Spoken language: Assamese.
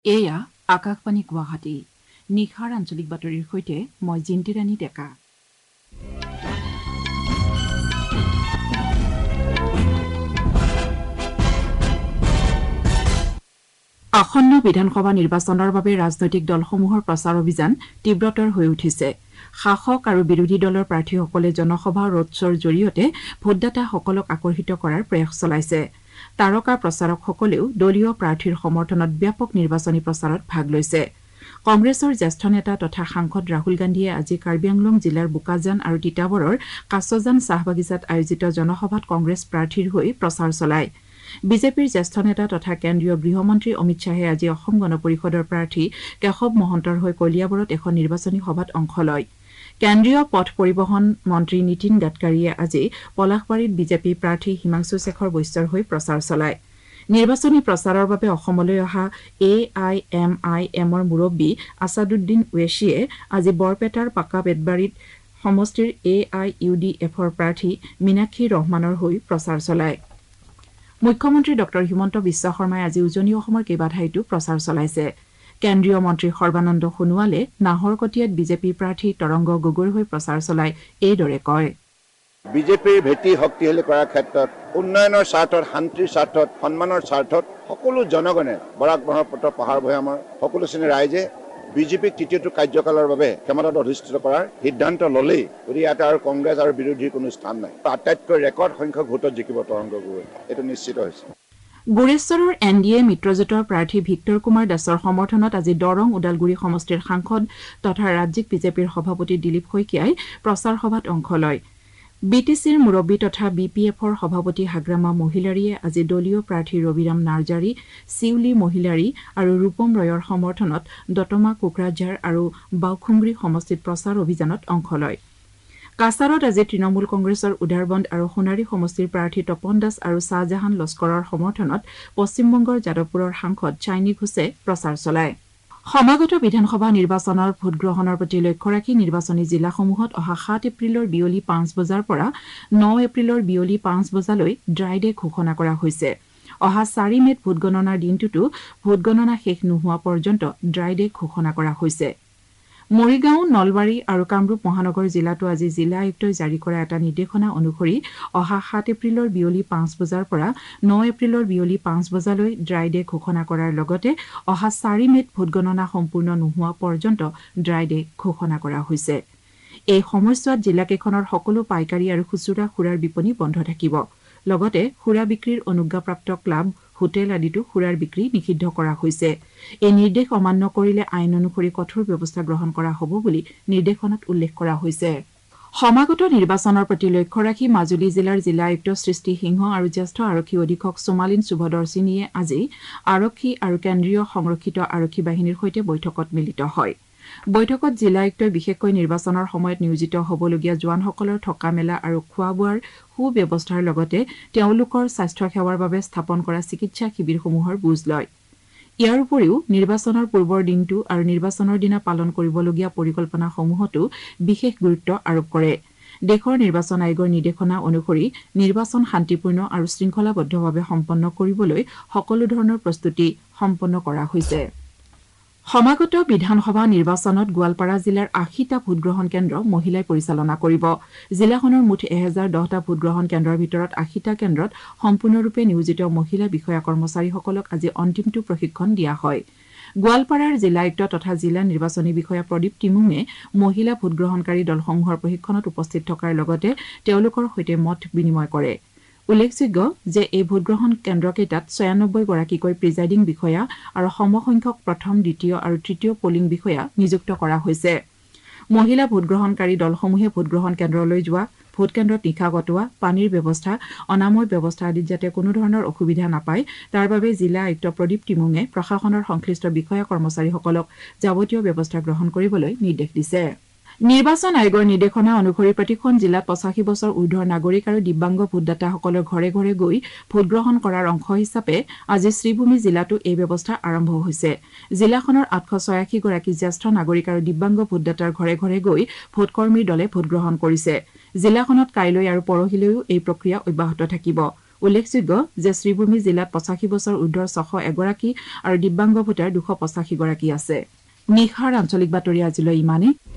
এয়া আকাশবাণী গুৱাহাটী নিশাৰ আঞ্চলিক বাতৰিৰ সৈতে মই জিন্তিৰাণী ডেকা। আসন্ন বিধানসভা নিৰ্বাচনৰ বাবে ৰাজনৈতিক দলসমূহৰ প্ৰচাৰ অভিযান তীব্ৰতৰ হৈ উঠিছে। শাসক আৰু বিৰোধী দলৰ প্ৰাৰ্থীসকলে জনসভা ৰোড শ্ব'ৰ জৰিয়তে ভোটদাতাসকলক আকৰ্ষিত কৰাৰ প্ৰয়াস চলাইছে। তাৰকা প্ৰচাৰকসকলেও দলীয় প্ৰাৰ্থীৰ সমৰ্থনত ব্যাপক নিৰ্বাচনী প্ৰচাৰত ভাগ লৈছে। কংগ্ৰেছৰ জ্যেষ্ঠ নেতা তথা সাংসদ ৰাহুল গান্ধীয়ে আজি কাৰ্বি আংলং জিলাৰ বোকাজান আৰু তিতাবৰৰ কাছজান চাহ বাগিচাত আয়োজিত জনসভাত কংগ্ৰেছ প্ৰাৰ্থীৰ হৈ প্ৰচাৰ চলায়। বিজেপিৰ জ্যেষ্ঠ নেতা তথা কেন্দ্ৰীয় গৃহমন্ত্ৰী অমিত শ্বাহে আজি অসম গণ পৰিষদৰ প্ৰাৰ্থী কেশৱ মহন্তৰ হৈ কলিয়াবৰত এখন নিৰ্বাচনী সভাত অংশ লয়। কেন্দ্ৰীয় পথ পৰিবহণ মন্ত্ৰী নীতিন গাডকাৰীয়ে আজি পলাশবাৰীত বিজেপি প্ৰাৰ্থী হিমাংশু শেখৰ বৈশ্যৰ হৈ প্ৰচাৰ চলায়। নিৰ্বাচনী প্ৰচাৰৰ বাবে অসমলৈ অহা AIMIMৰ মুৰব্বী আছাদুদ্দিন ৱেছিয়ে আজি বৰপেটাৰ পাকা বেতবাৰীত সমষ্টিৰ AIUDFৰ প্ৰাৰ্থী মীনাক্ষী ৰহমানৰ হৈ প্ৰচাৰ চলায়। মুখ্যমন্ত্ৰী ডঃ হিমন্ত বিশ্ব শৰ্মাই আজি উজনি অসমৰ কেইবা ঠাইতো প্ৰচাৰ চলাইছে। কেন্দ্ৰীয় মন্ত্ৰী সৰ্বানন্দ সোণোৱালে নাহৰকটীয়াত বিজেপি প্ৰাৰ্থী তৰংগ গগৈৰ হৈ প্ৰচাৰ চলাই এইদৰে কয়। বিজেপিৰ ভেটি শক্তিশালী কৰাৰ ক্ষেত্ৰত উন্নয়নৰ স্বাৰ্থত, শান্তিৰ স্বাৰ্থত, সন্মানৰ স্বাৰ্থত সকলো জনগণে বৰাক ব্ৰহ্মপুত্ৰ পাহাৰ ভৈয়ামৰ সকলো শ্ৰেণীৰ ৰাইজে বিজেপিক তৃতীয়টো কাৰ্যকালৰ বাবে ক্ষমতাত অধিষ্ঠিত কৰাৰ সিদ্ধান্ত ল'লেই। গতিকে ইয়াতে আৰু কংগ্ৰেছ আৰু বিৰোধীৰ কোনো স্থান নাই। আটাইতকৈ ৰেকৰ্ড সংখ্যক ভোটত জিকিব তৰংগ গগৈ, এইটো নিশ্চিত হৈছে। গুৰেশ্বৰৰ NDA মিত্ৰজোঁটৰ প্ৰাৰ্থী ভিক্টৰ কুমাৰ দাসৰ সমৰ্থনত আজি দৰং ওদালগুৰি সমষ্টিৰ সাংসদ তথা ৰাজ্যিক বিজেপিৰ সভাপতি দিলীপ শইকীয়াই প্ৰচাৰ সভাত অংশ লয়। BTCৰ মুৰব্বী তথা BPFৰ সভাপতি হাগ্ৰামা মহিলাৰীয়ে আজি দলীয় প্ৰাৰ্থী ৰবিৰাম নাৰ্জাৰী, চিউলি মহিলাৰী আৰু ৰূপম ৰয়ৰ সমৰ্থনত দতমা কোকৰাঝাৰ আৰু বাউখুংগ্ৰী সমষ্টিত প্ৰচাৰ অভিযানত অংশ লয়। কাছাৰত আজি তৃণমূল কংগ্ৰেছৰ উদাৰবন্দ আৰু সোণাৰী সমষ্টিৰ প্ৰাৰ্থী তপন দাস আৰু শ্বাহজাহান লস্কৰৰ সমৰ্থনত পশ্চিমবংগৰ যাদৱপুৰৰ সাংসদ চাইনী ঘোষে প্ৰচাৰ চলায়। সমাগত বিধানসভা নিৰ্বাচনৰ ভোটগ্ৰহণৰ প্ৰতি লক্ষ্য ৰাখি নিৰ্বাচনী জিলাসমূহত অহা 7 এপ্ৰিলৰ বিয়লি 5 বজাৰ পৰা 9 এপ্ৰিলৰ বিয়লি 5 বজালৈ ড্ৰাই ডে ঘোষণা কৰা হৈছে। অহা 4 মেত ভোটগণনাৰ দিনটোতো ভোটগণনা শেষ নোহোৱা পৰ্যন্ত ড্ৰাই ডে ঘোষণা কৰা হৈছে। মৰিগাঁও, নলবাৰী আৰু কামৰূপ মহানগৰ জিলাতো আজি জিলা আয়ুক্তই জাৰি কৰা এটা নিৰ্দেশনা অনুসৰি অহা 7 এপ্ৰিলৰ বিয়লি 5 বজাৰ পৰা 9 এপ্ৰিলৰ বিয়লি 5 বজালৈ ড্ৰাই ডে ঘোষণা কৰাৰ লগতে অহা 4 মেত ভোটগণনা সম্পূৰ্ণ নোহোৱা পৰ্যন্ত ড্ৰাই ডে ঘোষণা কৰা হৈছে। এই সময়ছোৱাত জিলাকেইখনৰ সকলো পাইকাৰী আৰু খুচুৰা সুৰাৰ বিপণী বন্ধ থাকিব। লগতে সুৰা বিক্ৰীৰ অনুজ্ঞাপ্ৰাপ্ত ক্লাব, হোটেল আদিতো সুৰাৰ বিক্ৰী নিষিদ্ধ কৰা হৈছে। এই নিৰ্দেশ অমান্য কৰিলে আইন অনুসৰি কঠোৰ ব্যৱস্থা গ্ৰহণ কৰা হ'ব বুলি নিৰ্দেশনাত উল্লেখ কৰা হৈছে। সমাগত নিৰ্বাচনৰ প্ৰতি লক্ষ্য ৰাখি মাজুলী জিলাৰ জিলা আয়ুক্ত সৃষ্টি সিংহ আৰু জ্যেষ্ঠ আৰক্ষী অধীক্ষক সোমালিন সুভদৰ্শিনীয়ে আজি আৰক্ষী আৰু কেন্দ্ৰীয় সংৰক্ষিত আৰক্ষী বাহিনীৰ সৈতে বৈঠকত মিলিত হয়। বৈঠকত জিলা আয়ুক্তই বিশেষকৈ নিৰ্বাচনৰ সময়ত নিয়োজিত হ'বলগীয়া জোৱানসকলৰ থকা মেলা আৰু খোৱা বোৱাৰ সুব্যৱস্থাৰ লগতে তেওঁলোকৰ স্বাস্থ্য সেৱাৰ বাবে স্থাপন কৰা চিকিৎসা শিবিৰসমূহৰ বুজ লয়। ইয়াৰ উপৰিও নিৰ্বাচনৰ পূৰ্বৰ দিনটো আৰু নিৰ্বাচনৰ দিনা পালন কৰিবলগীয়া পৰিকল্পনাসমূহতো বিশেষ গুৰুত্ব আৰোপ কৰে। দেশৰ নিৰ্বাচন আয়োগৰ নিৰ্দেশনা অনুসৰি নিৰ্বাচন শান্তিপূৰ্ণ আৰু শৃংখলাবদ্ধভাৱে সম্পন্ন কৰিবলৈ সকলো ধৰণৰ প্ৰস্তুতি সম্পন্ন কৰা হৈছে। সমাগত বিধানসভা নিৰ্বাচনত গোৱালপাৰা জিলাৰ 80টা ভোটগ্ৰহণ কেন্দ্ৰ মহিলাই পৰিচালনা কৰিব। জিলাখনৰ মুঠ 1010টা ভোটগ্ৰহণ কেন্দ্ৰৰ ভিতৰত 80টা কেন্দ্ৰত সম্পূৰ্ণৰূপে নিয়োজিত মহিলা বিষয়া কৰ্মচাৰীসকলক আজি অন্তিমটো প্ৰশিক্ষণ দিয়া হয়। গোৱালপাৰাৰ জিলা আয়ুক্ত তথা জিলা নিৰ্বাচনী বিষয়া প্ৰদীপ টিমুঙে মহিলা ভোটগ্ৰহণকাৰী দলসমূহৰ প্ৰশিক্ষণত উপস্থিত থকাৰ লগতে তেওঁলোকৰ সৈতে মত বিনিময় কৰে। উল্লেখযোগ্য যে এই ভোটগ্ৰহণ কেন্দ্ৰকেইটাত 96 গৰাকীকৈ প্ৰিজাইডিং বিষয়া আৰু সমসংখ্যক প্ৰথম, দ্বিতীয় আৰু তৃতীয় পলিং বিষয়া নিযুক্ত কৰা হৈছে। মহিলা ভোটগ্ৰহণকাৰী দলসমূহে ভোটগ্ৰহণ কেন্দ্ৰলৈ যোৱা, ভোটকেন্দ্ৰত নিশা কটোৱা, পানীৰ ব্যৱস্থা, অনাময় ব্যৱস্থা আদিত যাতে কোনো ধৰণৰ অসুবিধা নাপায় তাৰ বাবে জিলা আয়ুক্ত প্ৰদীপ টিমুঙে প্ৰশাসনৰ সংশ্লিষ্ট বিষয়া কৰ্মচাৰীসকলক যাৱতীয় ব্যৱস্থা গ্ৰহণ কৰিবলৈ নিৰ্দেশ দিছে। নিৰ্বাচন আয়োগৰ নিৰ্দেশনা অনুসৰি প্ৰতিখন জিলাত 85 বছৰ ঊৰ্ধৰ নাগৰিক আৰু দিব্যাংগ ভোটদাতাসকলৰ ঘৰে ঘৰে গৈ ভোটগ্ৰহণ কৰাৰ অংশ হিচাপে আজি শ্ৰীভূমি জিলাতো এই ব্যৱস্থা আৰম্ভ হৈছে। জিলাখনৰ 886 গৰাকী জ্যেষ্ঠ নাগৰিক আৰু দিব্যাংগ ভোটদাতাৰ ঘৰে ঘৰে গৈ ভোটকৰ্মীৰ দলে ভোটগ্ৰহণ কৰিছে। জিলাখনত কাইলৈ আৰু পৰহিলৈও এই প্ৰক্ৰিয়া অব্যাহত থাকিব। উল্লেখযোগ্য যে শ্ৰীভূমি জিলাত 85 বছৰ ঊৰ্ধৰ 600 এগৰাকী আৰু দিব্যাংগ ভোটাৰ 285 গৰাকী আছে। নিশাৰ আঞ্চলিক বাতৰি আজিলৈ ইমানেই।